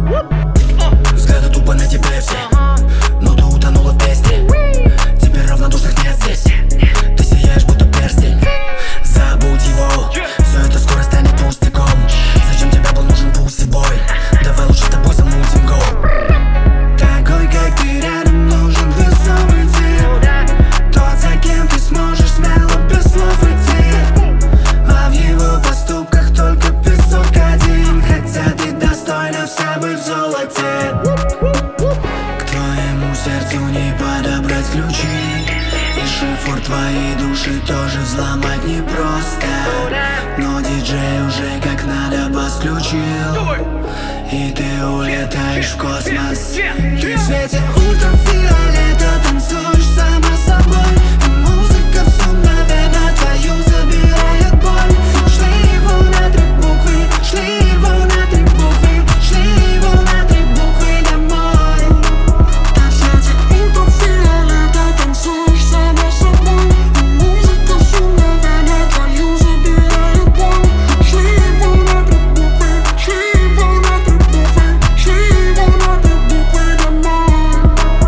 Взгляды тупо на тебе все, но ты утонула в песне. Теперь равнодушных нет здесь. Ты сияешь, будто перстень. Забудь его, все это скоро станет пустяком. Зачем тебе был нужен пусибой? Давай лучше с тобой замутим гол. Такой, как ты, рядом нужен весомый тип. Тот, за кем ты сможешь смело без слов идти. А в его поступках только песок один. Хотя ты достойна вся быть в золоте. К твоему сердцу не подобрать ключи. И шифр твоей души тоже взломать непросто. Но диджей уже как надо бас включил, и ты улетаешь в космос. Ты в свете ультрафиолета танцуешь сама собой. И музыка всю мгновенно твою забирает боль. Шли его на 3 буквы, шли его на 3 буквы, шли его на 3 буквы домой. Ты в свете ультрафиолета танцуешь сама собой. И музыка всю мгновенно твою забирает боль. Шли его на 3 буквы, шли его на 3 буквы, шли его на 3 буквы домой.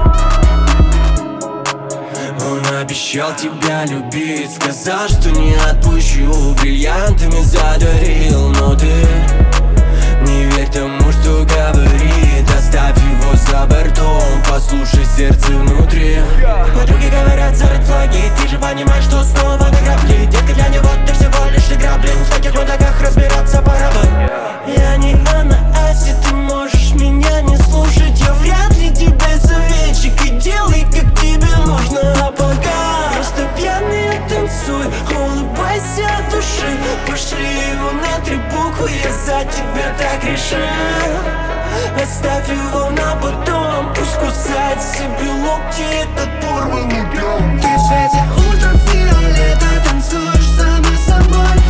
Он обещал тебя любить, сказал, что не отпущу, бриллиантами задарил. Но ты не верь тому, что говорит. Оставь его за бортом, послушай сердце внутри. Подруги говорят за red флаги, ты же понимаешь, что снова на грабли. Детка, для него ты всего лишь игра, блин. В таких ногах разбираться пора бы. Я не Анна Аси, ты можешь меня не слушать. Я вряд ли тебе советчик, и делай, как тебе нужно. А пока просто пьяный танцуй, улыбайся от души. Пошли его на 3 буквы, я за тебя так решил. Оставь его на потом, пусть кусает себе локти этот порванный дом. Ты в свете ультрафиолета танцуешь сама собой.